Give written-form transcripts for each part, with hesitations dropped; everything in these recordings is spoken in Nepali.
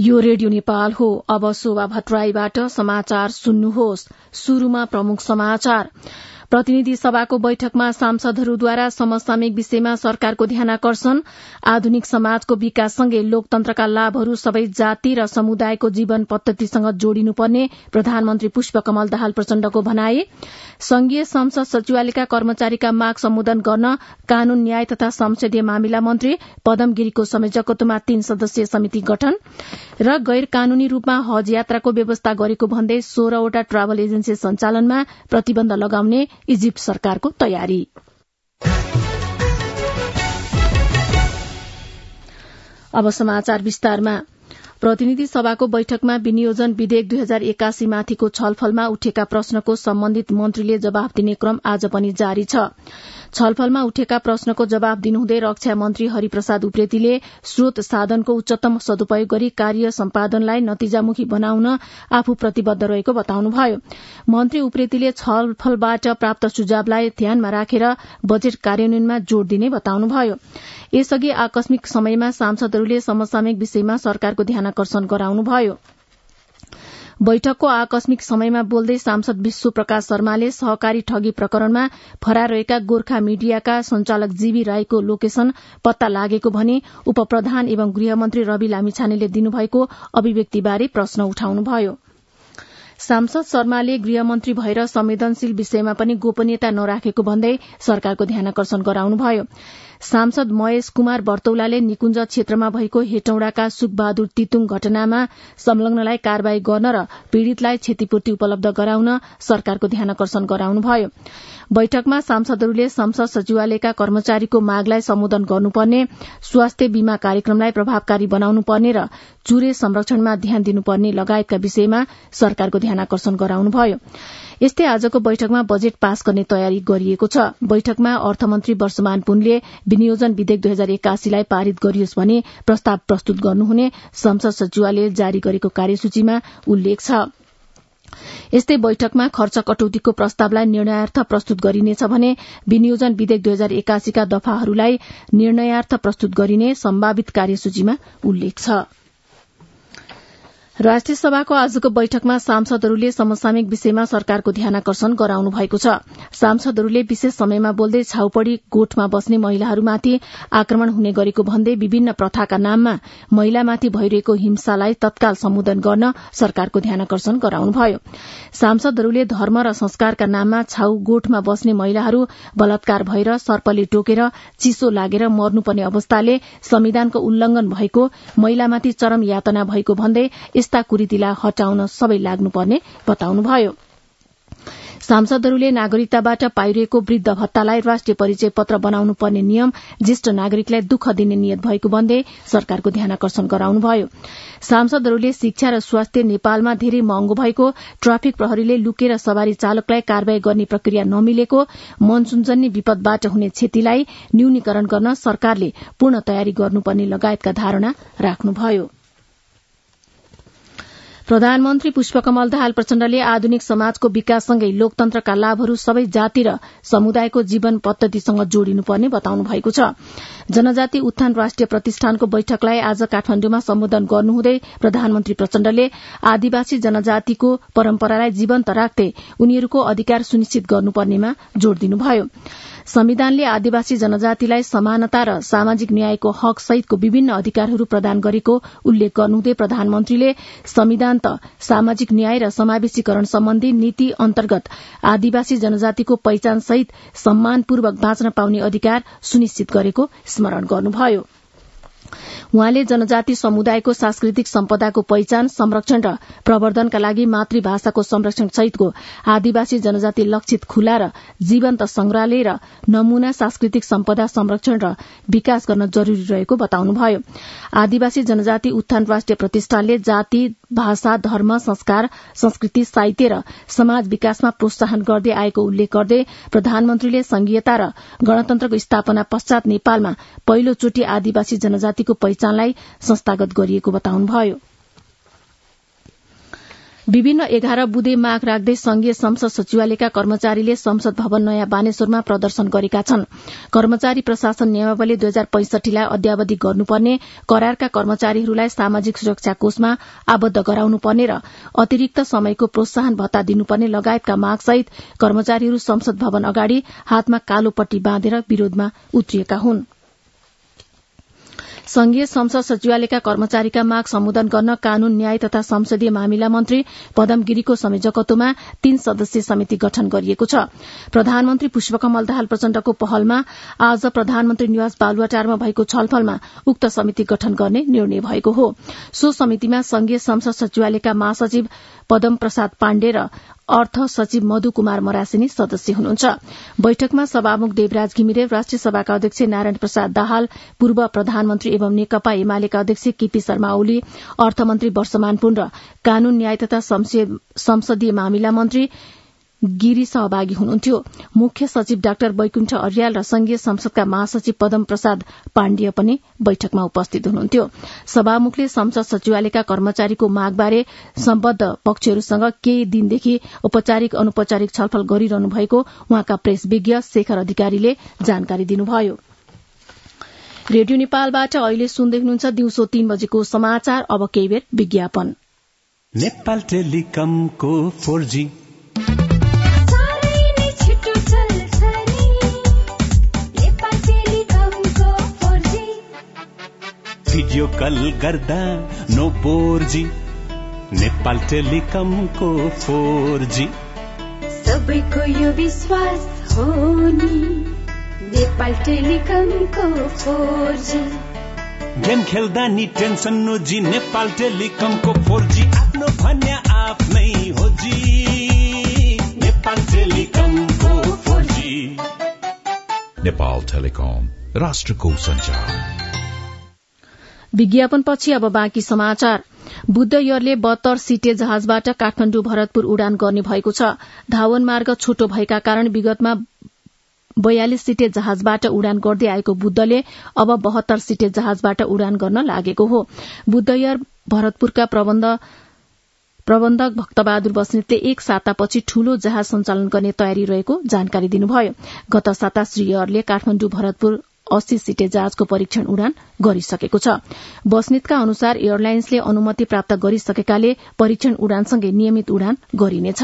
यो रेडियो नेपाल हो। अब शोभा भट्टराईबाट समाचार सुन्नुहोस्। शुरूमा प्रमुख समाचार। प्रतिनिधि सभाको बैठकमा सांसदहरूद्वारा समसामयिक विषयमा सरकारको ध्यानाकर्षण। आधुनिक समाजको विकाससँगै लोकतन्त्रका लाभहरू सबै जाति र समुदायको जीवन पद्धतिसँग जोडिनुपर्ने प्रधानमन्त्री पुष्पकमल दाहाल प्रचण्डको भनाई। संघीय संसद सचिवालयका कर्मचारीका माग सम्बोधन गर्न कानून न्याय तथा संसदीय मामिला मन्त्री पदम गिरीको संयोजकत्वमा 3 सदस्यीय समिति गठन र गैर कानूनी रूपमा हज यात्राको व्यवस्था गरेको भन्दै 16वटा ट्राभल एजेन्सी सञ्चालनमा प्रतिबन्ध लगाउने इजिप्ट सरकारको तयारी। अब समाचार विस्तारमा। प्रतिनिधि सभाको बैठकमा विनियोजन विधेयक 2081 माथिको छलफलमा उठेका प्रश्नको सम्बन्धित मन्त्रीले जवाफ दिने क्रम आज पनि जारी छ। छलफलमा उठेका प्रश्नको जवाफ दिनुहुँदै रक्षा मन्त्री हरिप्रसाद उप्रेतीले स्रोत साधनको उच्चतम सदुपयोग गरी कार्य सम्पादनलाई नतिजामुखी बनाउन आफू प्रतिबद्ध रहेको बताउनुभयो। मन्त्री उप्रेतीले छलफलबाट प्राप्त सुझावलाई ध्यानमा राखेर बजेट कार्यान्वयनमा जोड़ दिने बताउनुभयो। यसअघि आकस्मिक समयमा सांसदहरूले समसामयिक विषयमा सरकारको ध्यानाकर्षण गराउनुभयो। बैठकको आकस्मिक समयमा बोल्दै सांसद विश्व प्रकाश शर्माले सहकारी ठगी प्रकरणमा फरार रहेका गोर्खा मिडियाका संचालक जीवी राईको लोकेशन पत्ता लागेको भनी उपप्रधान एवं गृहमन्त्री रवि लामिछानेले दिनुभएको अभिव्यक्तिबारे प्रश्न उठाउनुभयो। सांसद शर्माले गृहमन्त्री भएर संवेदनशील विषयमा पनि गोपनीयता नराखेको भन्दै सरकारको ध्यानाकर्षण गराउनुभयो। सांसद महेश कुमार बर्तौलाले निकुञ्ज क्षेत्रमा भएको हेटौडाका सुखबहादुर तितुङ घटनामा संलग्नलाई कार्यवाही गर्न र पीड़ितलाई क्षतिपूर्ति उपलब्ध गराउन सरकारको ध्यानाकर्षण गराउनुभयो। बैठकमा सांसदहरूले संसद सचिवालयका कर्मचारीको मागलाई सम्बोधन गर्नुपर्ने, स्वास्थ्य बीमा कार्यक्रमलाई प्रभावकारी बनाउनुपर्ने र चुरे संरक्षणमा ध्यान दिनुपर्ने लगायतका विषयमा सरकारको ध्यानाकर्षण गराउनुभयो। यस्तै आजको बैठकमा बजेट पास गर्ने तयारी गरिएको छ। बैठकमा अर्थमन्त्री वर्षमान पुनले विनियोजन विधेयक 2081 लाई पारित गरियोस् भने प्रस्ताव प्रस्तुत गर्नुहुने संसद सचिवालयले जारी गरेको कार्यसूचीमा उल्लेख छ। यस्तै बैठकमा खर्च कटौतीको प्रस्तावलाई निर्णयार्थ प्रस्तुत गरिनेछ भने विनियोजन विधेयक 2081 का दफाहरूलाई निर्णयार्थ प्रस्तुत गरिने सम्भावित कार्यसूचीमा उल्लेख छ। राष्ट्रिय सभाको आजको बैठकमा सांसदहरूले समसामयिक विषयमा सरकारको ध्यानाकर्षण गराउनु भएको छ। सांसदहरूले विशेष समयमा बोल्दै छाउपड़ी गोठमा बस्ने महिलाहरूमाथि आक्रमण हुने गरेको भन्दै विभिन्न प्रथाका नाममा महिलामाथि भइरहेको हिंसालाई तत्काल सम्बोधन गर्न सरकारको ध्यानाकर्षण गराउनुभयो। सांसदहरूले धर्म र संस्कारका नाममा छाउ गोठमा बस्ने महिलाहरू बलात्कार भएर सर्पले टोकेर चिसो लागेर मर्नुपर्ने अवस्थाले संविधानको उल्लंघन भएको, महिलामाथि चरम यातना भएको भन्दै यस्ता कुरीतिलाई हटाउन सबै लाग्नुपर्ने बताउनुभयो। सांसदहरूले नागरिकताबाट पाइरहेको वृद्ध भत्तालाई राष्ट्रिय परिचय पत्र बनाउनु पर्ने नियम ज्येष्ठ नागरिकलाई दुःख दिने नियत भएको भन्दै सरकारको ध्यानाकर्षण गराउनुभयो। सांसदहरूले शिक्षा र स्वास्थ्य नेपालमा धेरै महँगो भएको, ट्राफिक प्रहरीले लुकेर सवारी चालकलाई कार्यवाही गर्ने प्रक्रिया नमिलेको, मनसूनजन्य विपदबाट हुने क्षतिलाई न्यूनीकरण गर्न सरकारले पूर्ण तयारी गर्नुपर्ने लगायतका धारणा राख्नुभयो। प्रधानमन्त्री पुष्पकमल दाहाल प्रचण्डले आधुनिक समाजको विकाससँगै लोकतन्त्रका लाभहरू सबै जाति र समुदायको जीवन पद्धतिसँग जोडिनुपर्ने बताउनु भएको छ। जनजाति उत्थान राष्ट्रिय प्रतिष्ठानको बैठकलाई आज काठमाण्डुमा सम्बोधन गर्नुहुँदै प्रधानमन्त्री प्रचण्डले आदिवासी जनजातिको परम्परालाई जीवन्त राख्दै उनीहरूको अधिकार सुनिश्चित गर्नुपर्नेमा जोड़ दिनुभयो। संविधानले आदिवासी जनजातिलाई समानता र सामाजिक न्यायको हक सहितको विभिन्न अधिकारहरू प्रदान गरेको उल्लेख गर्नुहुँदै प्रधानमन्त्रीले संविधान त सामाजिक न्याय र समावेशीकरण सम्बन्धी नीति अन्तर्गत आदिवासी जनजातिको पहिचान सहित सम्मानपूर्वक बाँच्न पाउने अधिकार सुनिश्चित गरेको स्मरण गर्नुभयो। उहाँले जनजाति समुदायको सांस्कृतिक सम्पदाको पहिचान, संरक्षण र प्रवर्धनका लागि मातृभाषाको संरक्षण सहितको आदिवासी जनजाति लक्षित खुला र जीवन्त संग्रहालय र नमूना सांस्कृतिक सम्पदा संरक्षण र विकास गर्न जरूरी रहेको बताउनुभयो। आदिवासी जनजाति उत्थान राष्ट्रिय प्रतिष्ठानले जाति, भाषा, धर्म, संस्कार, संस्कृति, साहित्य र समाज विकासमा प्रोत्साहन गर्दै आएको उल्लेख गर्दै प्रधानमन्त्रीले संघीयता र गणतन्त्रको स्थापना पश्चात नेपालमा पहिलोचोटि आदिवासी जनजातिको पहिचानलाई संस्थागत गरिएको बताउनुभयो। विभिन्न 11 बुँदे माग राख्दै संघीय संसद सचिवालयका कर्मचारीले संसद भवन नयाँ बानेश्वरमा प्रदर्शन गरेका छन्। कर्मचारी प्रशासन नियमावली 2065 लाई अद्यावधि गर्नुपर्ने, करारका कर्मचारीहरूलाई सामाजिक सुरक्षा कोषमा आबद्ध गराउनुपर्ने र अतिरिक्त समयको प्रोत्साहन भत्ता दिनुपर्ने लगायतका मागसहित कर्मचारीहरू संसद भवन अगाडि हातमा कालो पट्टी बाँधेर विरोधमा उत्रिएका हुन्। संघीय संसद सचिवालयका कर्मचारीका माग सम्बोधन गर्न कानून, न्याय तथा संसदीय मामिला मन्त्री पदम गिरीको संयोजकत्वमा 3 सदस्यीय समिति गठन गरिएको छ। प्रधानमन्त्री पुष्पकमल दाहाल प्रचण्डको पहलमा आज प्रधानमन्त्री निवास बालुवाटारमा भएको छलफलमा उक्त समिति गठन गर्ने निर्णय भएको हो। सो समितिमा संघीय संसद सचिवालयका महासचिव पदम प्रसाद पाण्डे र अर्थ सचिव मधु कुमार मरासिनी सदस्य हुनुहुन्छ। बैठकमा सभामुख देवराज घिमिरे, राष्ट्रिय सभाका अध्यक्ष नारायण प्रसाद दाहाल, पूर्व प्रधानमन्त्री एवं नेकपा एमालेका अध्यक्ष केपी शर्मा ओली, अर्थमन्त्री वर्षमान पुन र कानून, न्याय तथा संसदीय मामिला मन्त्री गिरी सहभागी हुनुहुन्थ्यो। मुख्य सचिव डाक्टर वैकुण्ठ अर्याल र संघीय संसदका महासचिव पदम प्रसाद पाण्डेय पनि बैठकमा उपस्थित हुनुहुन्थ्यो। सभामुखले संसद सचिवालयका कर्मचारीको मागबारे सम्बद्ध पक्षहरूसँग केही दिनदेखि औपचारिक अनौपचारिक छलफल गरिरहनु भएको उहाँका प्रेस विज्ञ शेखर अधिकारीले जानकारी दिनुभयो। रेडियो नेपालबाट अहिले सुन्दै हुनुहुन्छ दिउँसो 3 बजेको समाचार। अब केही बेर विज्ञापन। नेपाल टेलिकमको 4G भिडियो कल गर्दा नो बोर्जी। नेपाल टेलिकमको 4G सबैको यो विश्वास हो नि। नेपाल टेलिकमको 4G गेम खेल्दा नि टेन्सन नोजी। नेपाल टेलिकमको 4G आफ्नो भन्या आफ्नै हो जी। नेपाल टेलिकमको 4G। नेपाल टेलिकम, राष्ट्रको सञ्चार। विज्ञापनपछि अब बाँकी समाचार। बुद्ध एयरले 72 सिटे जहाजबाट काठमाडौँ भरतपुर उडान गर्ने भएको छ। धावन मार्ग छोटो भएका कारण विगतमा 42 सिटे जहाजबाट उडान गर्दै आएको बुद्धले अब 72 सिटे जहाजबाट उडान गर्न लागेको हो। बुद्ध एयर भरतपुरका प्रबन्धक भक्तबहादुर बस्नेतले 1 सातापछि ठूलो जहाज सञ्चालन गर्ने तयारी रहेको जानकारी दिनुभयो। गत साता श्री एयरले काठमाडौँ भरतपुर 80 सिटे जहाजको परीक्षण उडान गरिसकेको छ। बस्नेतका अनुसार एयरलाइन्सले अनुमति प्राप्त गरिसकेकाले परीक्षण उडानसँगै नियमित उडान गरिनेछ।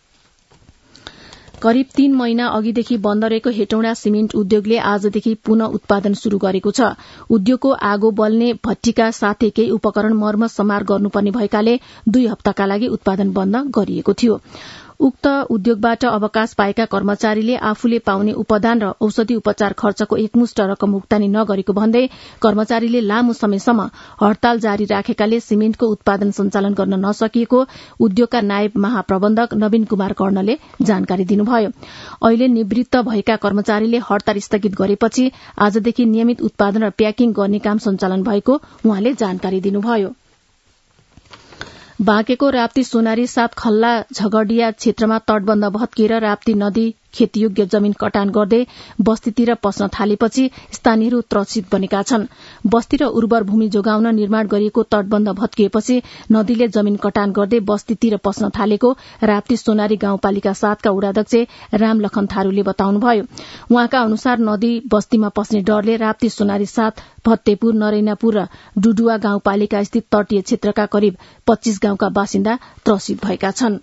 करिब 3 महिना अघिदेखि बन्द रहेको हेटौँडा सिमेन्ट उद्योगले आजदेखि पुनः उत्पादन शुरू गरेको छ। उद्योगको आगो बल्ने भट्टीका साथै केही उपकरण मर्मत समार गर्नुपर्ने भएकाले 2 हप्ताका लागि उत्पादन बन्द गरिएको थियो। उक्त उद्योगबाट अवकाश पाएका कर्मचारीले आफूले पाउने उपदान र औषधि उपचार खर्चको एकमुष्ट रकम भुक्तानी नगरेको भन्दै कर्मचारीले लामो समयसम्म हड़ताल जारी राखेकाले सिमेन्टको उत्पादन सञ्चालन गर्न नसकिएको उद्योगका नायब महाप्रबन्धक नवीन कुमार कर्णले जानकारी दिनुभयो। अहिले निवृत्त भएका कर्मचारीले हड़ताल स्थगित गरेपछि आजदेखि नियमित उत्पादन र प्याकिङ गर्ने काम सञ्चालन भएको उहाँले जानकारी दिनुभयो। बाँकेको राप्ती सोनारी 7 खल्ला झगडिया क्षेत्रमा तटबन्ध भत्किएर राप्ती नदी खेतीयोग्य जमीन कटान गर्दै बस्तीतिर पस्न थालेपछि स्थानीयहरू त्रसित बनेका छन्। बस्ती र उर्वर भूमि जोगाउन निर्माण गरिएको तटबन्ध भत्किएपछि नदीले जमीन कटान गर्दै बस्तीतिर पस्न थालेको राप्ती सोनारी गाउँपालिका 7 का वडाध्यक्ष रामलखन थारूले बताउनुभयो। उहाँका अनुसार नदी बस्तीमा पस्ने डरले राप्ती सोनारी 7, भत्तेपुर, नरैनापुर र डुडुवा गाउँपालिका स्थित तटीय क्षेत्रका करिब 25 गाउँका बासिन्दा त्रसित भएका छन्।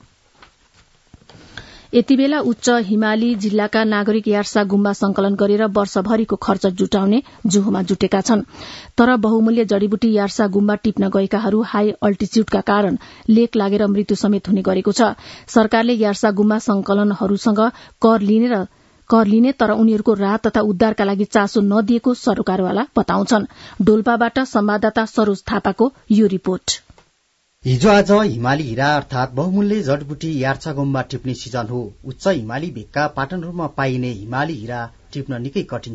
यतिबेला उच्च हिमाली जिल्लाका नागरिक यार्सा गुम्बा संकलन गरेर वर्षभरिको खर्च जुटाउने जोहोमा जुटेका छन्। तर बहुमूल्य जड़ीबुटी यार्सा गुम्बा टिप्न गएकाहरू हाई अल्टिच्युडका कारण लेक लागेर मृत्यु समेत हुने गरेको छ। सरकारले यार्सा गुम्बा संकलनहरूसँग कर लिने तर उनीहरूको राहत तथा उद्धारका लागि चासो नदिएको सरकारवाला बताउँछन्। डोल्पाबाट संवाददाता सरोज थापाको यो रिपोर्ट। हिजो आज हिमाली हिरा अर्थात बहुमूल्य जडीबुटी यार्सा गुम्बा टिप्ने सिजन हो। उच्च हिमाली भेगका पाटनहरूमा पाइने हिमाली हिरा टिप्न निकै कठिन छ।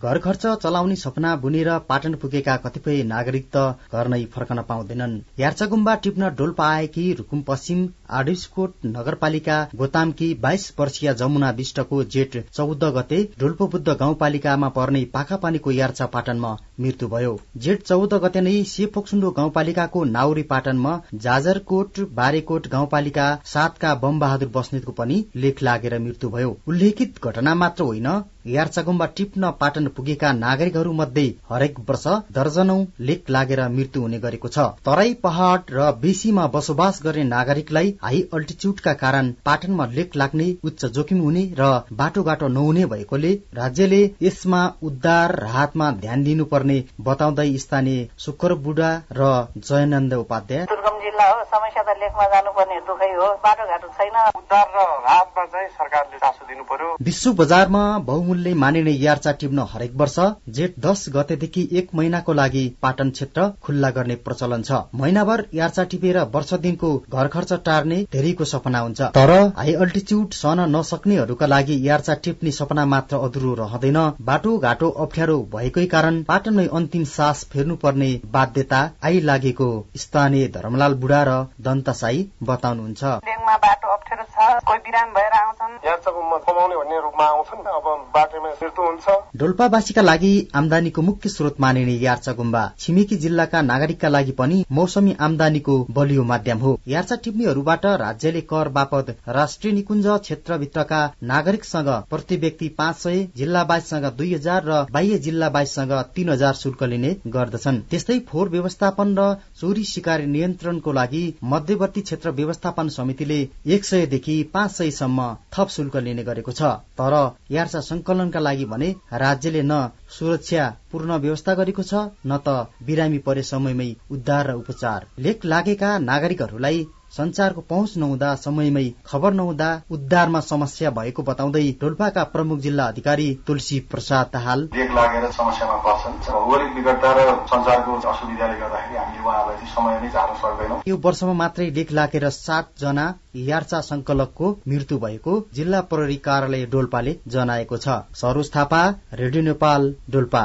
घर खर्च चलाउने सपना बुनेर पाटन पुगेका कतिपय नागरिक त घरनै फर्कन पाउँदैनन्। यार्चागुम्बा टिप्न डोल्पा आएकी रुकुम पश्चिम आडुसकोट नगरपालिका गोतामकी 22 वर्षीय जमुना विष्टको जेठ 14 गते डोल्पोबुद्ध गाउँपालिकामा पर्ने पाखापानीको यार्चा पाटनमा मृत्यु भयो। जेठ 14 गते नै सेपोक्सुण्डो गाउँपालिकाको नाउरी पाटनमा जाजरकोट बारेकोट गाउँपालिका 7 का बमबहादुर बस्नेतको पनि लेख लागेर मृत्यु भयो। उल्लेखित घटना मात्र होइन, यार्चागुम्बा टिप्न पाटन पुगेका नागरिकहरू मध्ये हरेक वर्ष दर्जनौं लेख लागेर मृत्यु हुने गरेको छ। तराई पहाड़ र बेसीमा बसोबास गर्ने नागरिकलाई हाई अल्टिच्युडका कारण पाटनमा लेख लाग्ने, उच्च जोखिम हुने र बाटोघाटो नहुने भएकोले राज्यले यसमा उद्धार राहतमा ध्यान दिनुपर्ने बताउँदै स्थानीय शुक्र बुढा र जयनन्द उपाध्याय, दुर्गम जिल्ला हो, समस्या त लेखमा जानुपर्ने दुखै हो, बाटोघाटो छैन, उद्धार र राहतमा चाहिँ सरकारले चासो दिनु पर्यो। विश्व बजारमा बहुमूल्य मानिने यार्चा टिप्न हरेक वर्ष जेठ 10 गतेदेखि 1 महिनाको लागि पाटन क्षेत्र खुल्ला गर्ने प्रचलन छ। महिनाभर यार्चा टिपेर वर्ष दिनको घर खर्च टार्ने धेरैको सपना हुन्छ। तर हाई अल्टिच्युड सहन नसक्नेहरूका लागि यार्चा टिप्ने सपना मात्र अधुरो रहँदैन। बाटो घाटो अप्ठ्यारो भएकै कारण पाटनमै अन्तिम सास फेर्नुपर्ने बाध्यता आइलागेको स्थानीय धर्मलाल बुढा र दन्तसाई बताउनुहुन्छ। लेखमा बाटो अप्ठ्यारो छ, कोही बिरामी भएर आउँछन्, यार्चागुम्बा कमाउने भन्ने रूपमा आउँछन्, अब बाटोमा मृत्यु हुन्छ। डोल्पावासीका लागि आमदानीको मुख्य स्रोत मानिने यार्चागुम्बा छिमेकी जिल्लाका नागरिकका लागि पनि मौसमी आमदानीको बलियो माध्यम हो। यार्चा टिप्नेहरूबाट राज्यले कर बापत राष्ट्रिय निकुञ्ज क्षेत्रभित्रका नागरिकसँग प्रति व्यक्ति 500, जिल्ला बाइससँग 2000 र बाह्य जिल्ला बाइससँग 3000 शुल्क लिने गर्दछन्। त्यस्तै फोहोर व्यवस्थापन र चोरी शिकारी नियन्त्रणको लागि मध्यवर्ती क्षेत्र व्यवस्थापन समितिले 100 देखि 500 सम्म थप शुल्क लिने गरेको छ। तर यार्चा संकलनका लागि भने राज्यले न सुरक्षा पूर्ण व्यवस्था गरेको छ, न त बिरामी परे समयमै उद्धार र उपचार। लेख लागेका नागरिकहरूलाई संचारको पहुँच नहुँदा, समयमै खबर नहुँदा उद्धारमा समस्या भएको बताउँदै डोल्पाका प्रमुख जिल्ला अधिकारी तुलसी प्रसाद दाहाल, लेख लागेर समस्यामा पर्छन्। भौगोलिक विकटता र संचारको असुविधाले गर्दाखेरि हामीले उहाँलाई समयमै झार्न सक्दैनौँ। यो वर्षमा मात्रै लेख लागेर 7 जना यार्चा संकलकको मृत्यु भएको जिल्ला प्रहरी कार्यालय डोल्पाले जनाएको छ। सरोज थापा, रेडियो नेपाल, डोल्पा।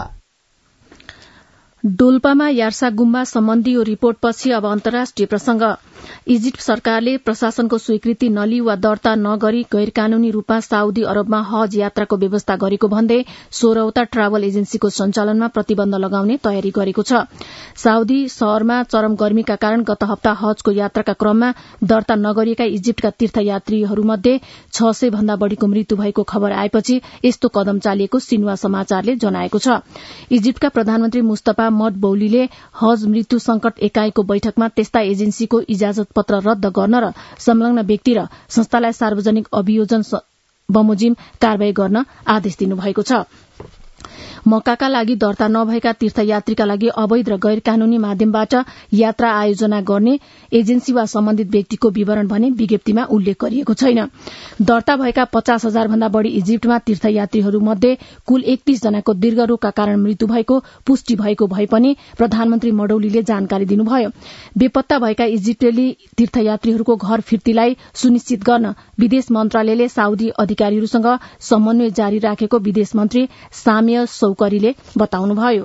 डोल्पामा यार्सा गुम्बा सम्बन्धी यो रिपोर्टपछि अब अन्तर्राष्ट्रिय प्रसंग। इजिप्ट सरकारले प्रशासनको स्वीकृति नलिई वा दर्ता नगरी गैर कानूनी रूपमा साउदी अरबमा हज यात्राको व्यवस्था गरेको भन्दै 16वटा ट्राभल एजेन्सीको सञ्चालनमा प्रतिबन्ध लगाउने तयारी गरेको छ। साउदी शहरमा चरम गर्मीका कारण गत हप्ता हजको यात्राका क्रममा दर्ता नगरिएका इजिप्टका तीर्थयात्रीहरूमध्ये 600 भन्दा बढ़ीको मृत्यु भएको खबर आएपछि यस्तो कदम चालिएको सिन्वा समाचारले जनाएको छ। इजिप्टका प्रधानमन्त्री मुस्तफा मडबौलीले हज मृत्यु संकट एकाइको बैठकमा त्यस्ता एजेन्सीको इजाजत पत्र रद्द गर्न र संलग्न व्यक्ति र संस्थालाई सार्वजनिक अभियोजन बमोजिम कारवाही गर्न आदेश दिनुभएको छ। मक्काका लागि दर्ता नभएका तीर्थयात्रीका लागि अवैध र गैर कानूनी माध्यमबाट यात्रा आयोजना गर्ने एजेन्सी वा सम्बन्धित व्यक्तिको विवरण भने विज्ञप्तिमा उल्लेख गरिएको छैन। दर्ता भएका 50,000 भन्दा बढ़ी इजिप्टमा तीर्थयात्रीहरूमध्ये कुल 31 जनाको दीर्घ रोगका कारण मृत्यु भएको पुष्टि भएको भए पनि प्रधानमन्त्री मडौलीले जानकारी दिनुभयो। बेपत्ता भएका इजिप्टेली तीर्थयात्रीहरूको घर फिर्तीलाई सुनिश्चित गर्न विदेश मन्त्रालयले साउदी अधिकारीहरूसँग समन्वय जारी राखेको विदेश मन्त्री सामिया सौकरीले बताउनुभयो।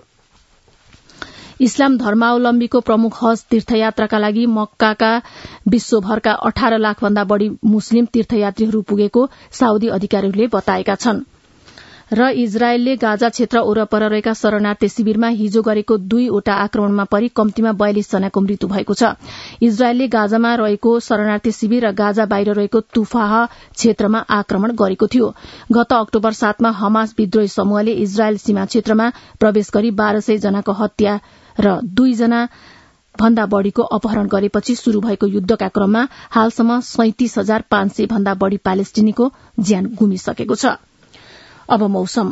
इस्लाम धर्मावलम्बीको प्रमुख हज तीर्थयात्राका लागि मक्काका विश्वभरका 18 लाख भन्दा बढ़ी मुस्लिम तीर्थयात्रीहरू पुगेको साउदी अधिकारीहरूले बताएका छन्। र इजरायलले गाजा क्षेत्र वरपर रहेका शरणार्थी शिविरमा हिजो गरेको 2वटा आक्रमणमा परि कम्तीमा 42 जनाको मृत्यु भएको छ। इजरायलले गाजामा रहेको शरणार्थी शिविर र गाजा बाहिर रहेको तुफाह क्षेत्रमा आक्रमण गरेको थियो। गत अक्टोबर 7 मा हमास विद्रोही समूहले इजरायल सीमा क्षेत्रमा प्रवेश गरी 1200 जनाको हत्या र 2 जना भन्दा बढ़ीको अपहरण गरेपछि शुरू भएको युद्धका क्रममा हालसम्म 37,500 भन्दा बढ़ी प्यालेस्टिनीको ज्यान गुमिसकेको छ। अब मौसम।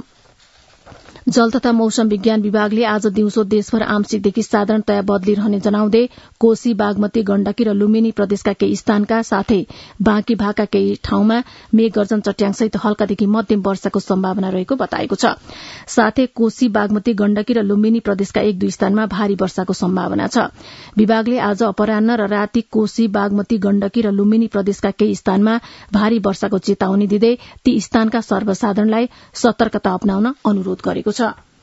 जल तथा मौसम विज्ञान विभागले आज दिउँसो देशभर आंशिकदेखि साधारणतया बदली रहने जनाउँदै कोशी, बागमती, गण्डकी र लुम्बिनी प्रदेशका केही स्थानका साथै बाँकी भागका केही ठाउँमा मेघ गर्जन चट्याङसहित हल्कादेखि मध्यम वर्षाको सम्भावना रहेको बताएको छ। साथै कोशी, बागमती, गण्डकी र लुम्बिनी प्रदेशका 1-2 स्थानमा भारी वर्षाको सम्भावना छ। विभागले आज अपराह्न र राति कोशी, बागमती, गण्डकी र लुम्बिनी प्रदेशका केही स्थानमा भारी वर्षाको चेतावनी दिँदै ती स्थानका सर्वसाधारणलाई सतर्कता अपनाउन अनुरोध गरेको छ।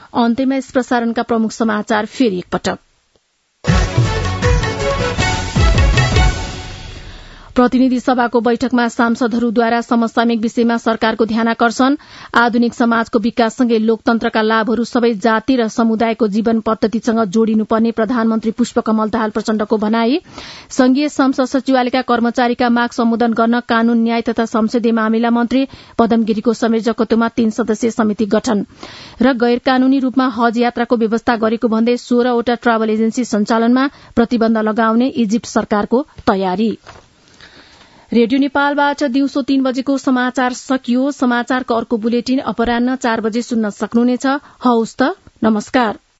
अन्त्यमा यस प्रसारणका प्रमुख समाचार फेरि एकपटक। प्रतिनिधि सभाको बैठकमा सांसदहरूद्वारा समसामयिक विषयमा सरकारको ध्यानाकर्षण। आधुनिक समाजको विकाससँगै लोकतन्त्रका लाभहरू सबै जाति र समुदायको जीवन पद्धतिसँग जोडिनुपर्ने प्रधानमन्त्री पुष्पकमल दाहाल प्रचण्डको भनाई। संघीय संसद सचिवालयका कर्मचारीका माग सम्बोधन गर्न कानून न्याय तथा संसदीय मामिला मन्त्री पदम गिरीको संयोजकत्वमा 3 सदस्यीय समिति गठन। र गैर कानूनी रूपमा हज यात्राको व्यवस्था गरेको भन्दै 16 वटा ट्राभल एजेन्सी सञ्चालनमा प्रतिबन्ध लगाउने इजिप्ट सरकारको तयारी। रेडियो नेपालबाट दिउँसो 3 बजेको समाचार सकियो। समाचारको अर्को बुलेटिन अपराह्न 4 बजे सुन्न सक्नुहुनेछ। हवस् त, नमस्कार।